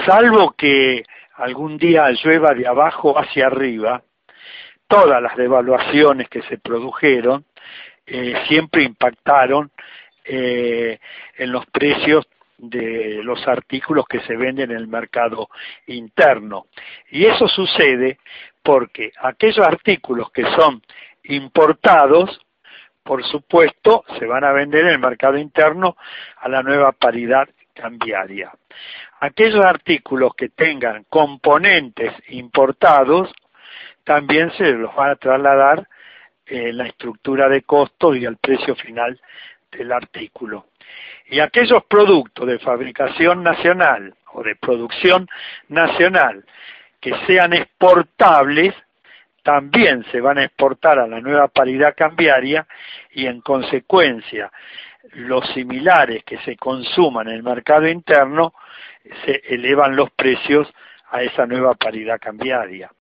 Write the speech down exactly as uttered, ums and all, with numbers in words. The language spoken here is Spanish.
salvo que algún día llueva de abajo hacia arriba, todas las devaluaciones que se produjeron eh, siempre impactaron eh, en los precios de los artículos que se venden en el mercado interno. Y eso sucede porque aquellos artículos que son importados, por supuesto, se van a vender en el mercado interno a la nueva paridad cambiaria. Aquellos artículos que tengan componentes importados, también se los van a trasladar en la estructura de costos y al precio final del artículo. Y aquellos productos de fabricación nacional o de producción nacional que sean exportables, también se van a exportar a la nueva paridad cambiaria y en consecuencia los similares que se consuman en el mercado interno se elevan los precios a esa nueva paridad cambiaria.